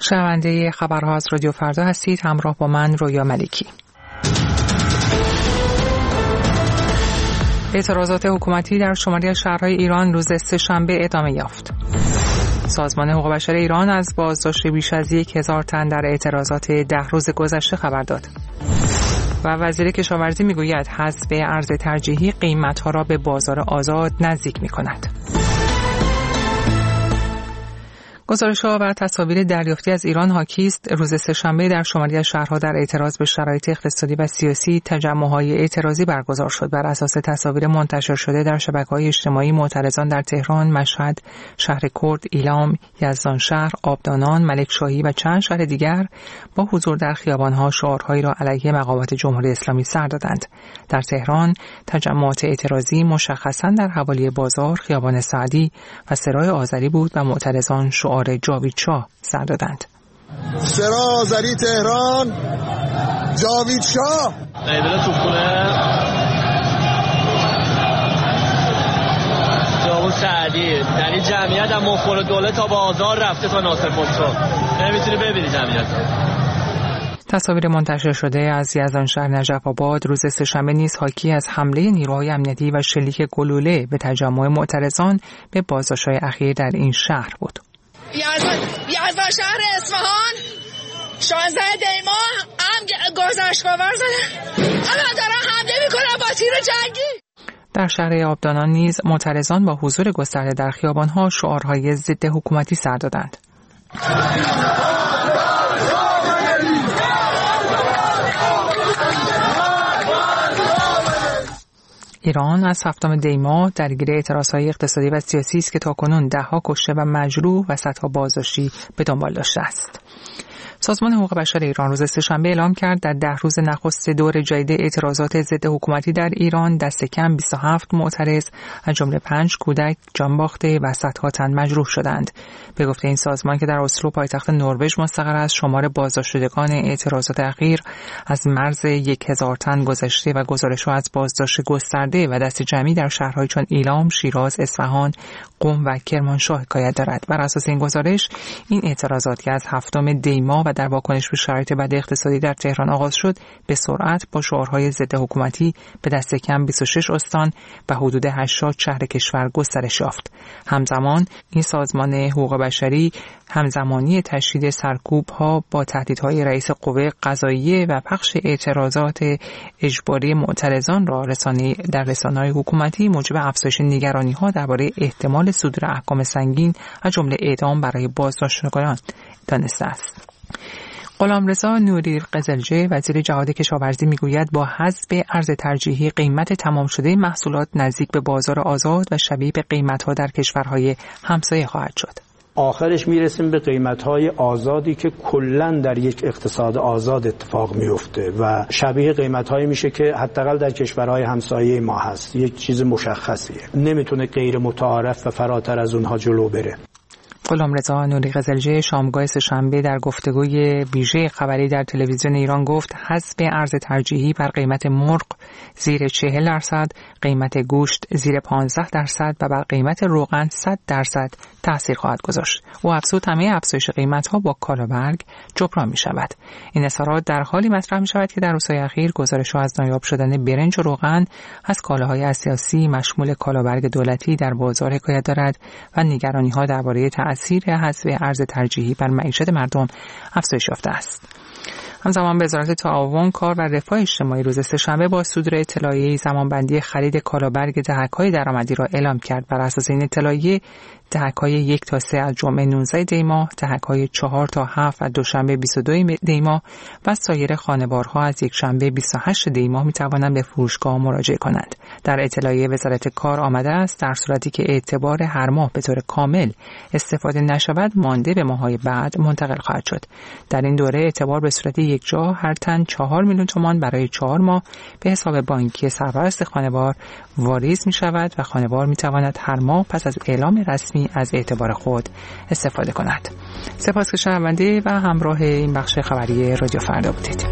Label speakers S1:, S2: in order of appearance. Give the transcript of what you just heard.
S1: شنونده خبرها از رادیو فردا هستید، همراه با من رویا ملکی. اعتراضات حکومتی در شماری از شهرهای ایران روز سه‌شنبه ادامه یافت. سازمان حقوق بشر ایران از بازداشت بیش از 1000 تن در اعتراضات 10 روز گذشته خبر داد. و وزیر کشاورزی میگوید حذف ارز ترجیحی قیمت‌ها را به بازار آزاد نزدیک می‌کند. گزارش‌ها و تصاویر دریافتی از ایران حاکی است روز سه‌شنبه در شماری از شهرها در اعتراض به شرایط اقتصادی و سیاسی تجمع‌های اعتراضی برگزار شد. بر اساس تصاویر منتشر شده در شبکه‌های اجتماعی، معترضان در تهران، مشهد، شهر کرد، ایلام، یزدانشهر، آبدانان، ملکشاهی و چند شهر دیگر با حضور در خیابان‌ها شعارهایی را علیه مقامات جمهوری اسلامی سر دادند. در تهران تجمعات اعتراضی مشخصاً در حوالی بازار، خیابان سعدی و سرای آذری بود و معترضان شعار جاوید شاه سر دادند.
S2: سرای آذری تهران، جاوید شاه.
S3: قیبله توپخونه، جاوید سعدی. در این جمعیت هم مخور دوله تا بازار رفته تا ناصر خسرو. نمیتونی ببینی جمعیت.
S1: تصاویر منتشر شده از یزدانشهر نجف آباد روز سه‌شنبه نیز حاکی از حمله نیروهای امنیتی و شلیک گلوله به تجمع معترضان به بازداشت‌های اخیر در این شهر بود.
S4: یزدان شهر اصفهان 16 دیما هم گذشتگاور زدن، الان دارن حمله میکنن با تیر جنگی.
S1: در شهر آبدانان نیز معترضان با حضور گسترده در خیابان‌ها شعارهای ضد حکومتی سر دادند. ایران از 7 دی ماه درگیر اعتراضهای اقتصادی و سیاسی است که تاکنون 10 کشته و مجروح و صدها بازداشتی به دنبال داشته است. سازمان حقوق بشر ایران روز سه‌شنبه اعلام کرد در 10 روز نخست دور جدید اعتراضات ضد حکومتی در ایران دست کم 27 معترض از جمله 5 کودک جان باخته و صدها تن مجروح شدند. به گفته این سازمان که در اسلو پایتخت نروژ مستقر است، شمار بازداشت شدگان اعتراضات اخیر از مرز 1000 تن گذشته و گزارش‌ها از بازداشت گسترده و دست جمعی در شهرهای چون ایلام، شیراز، اصفهان، قم و کرمانشاه حکایت دارد. بر اساس این گزارش، این اعتراضات که از 7 دی ماه و در واکنش به شرایط بد اقتصادی در تهران آغاز شد، به سرعت با شعارهای ضد حکومتی به دست کم 26 استان و حدود 80 شهر کشور گسترش یافت. همزمان این سازمان حقوق بشری همزمانی تشدید سرکوب‌ها با تهدیدهای رئیس قوه قضاییه و پخش اعتراضات اجباری معترضان را در رسانه‌های حکومتی موجب افزایش نگرانی‌ها درباره احتمال صدور احکام سنگین از جمله اعدام برای بازداشتگان دانسته است. غلامرضا نوری قزلجه وزیر جهاد کشاورزی میگوید با حذف ارز ترجیحی قیمت تمام شده محصولات نزدیک به بازار آزاد و شبیه به قیمت‌ها در کشورهای همسایه خواهد شد.
S5: آخرش میرسیم به قیمت‌های آزادی که کلاً در یک اقتصاد آزاد اتفاق میفته و شبیه قیمت‌هایی میشه که حداقل در کشورهای همسایه ما هست. یک چیز مشخصیه، نمیتونه غیر متعارف و فراتر از اونها جلو بره.
S1: غلامرضا نوری قزلجه شامگاه سه‌شنبه در گفتگوی ویژه خبری در تلویزیون ایران گفت حذف ارز ترجیحی بر قیمت مرغ زیر 40%، قیمت گوشت زیر 15% و بر قیمت روغن 100% تأثیر خواهد گذاشت. او افزود همه افزایش قیمت‌ها با کالابرگ جبران می‌شود. این اظهارات در حالی مطرح می‌شود که در روزهای اخیر گزارش‌ها از نایاب شدن برنج و روغن از کالاهای اساسی مشمول کالابرگ دولتی در بازار حکایت دارد و نگرانی‌ها درباره تأثیر حذف ارز ترجیحی بر معیشت مردم افزایش یافته است. همزمان وزارت تعاون، کار و رفاه اجتماعی روز سه‌شنبه با صدور اطلاعیه زمانبندی خرید کالابرگ دهک‌های درآمدی را اعلام کرد. بر اساس این اطلاعیه دهک‌های 1 تا 3 از جمعه 19 دی ماه، دهک‌های 4 تا 7 از دوشنبه 22 دی ماه و سایر خانوارها از یکشنبه 28 دی ماه می‌توانند به فروشگاه مراجعه کنند. در اطلاعیه وزارت کار آمده است در صورتی که اعتبار هر ماه به طور کامل استفاده نشود، مانده به ماه‌های بعد منتقل خواهد شد. در این دوره اعتبار به صورت یک جا هر تن 4 میلیون تومان برای 4 ماه به حساب بانکی سرپرست خانوار واریز می‌شود و خانوار می‌تواند هر ماه پس از اعلام رسمی از اعتبار خود استفاده کند. سپاس که شنونده و همراه این بخش خبری رادیو فردا بودید.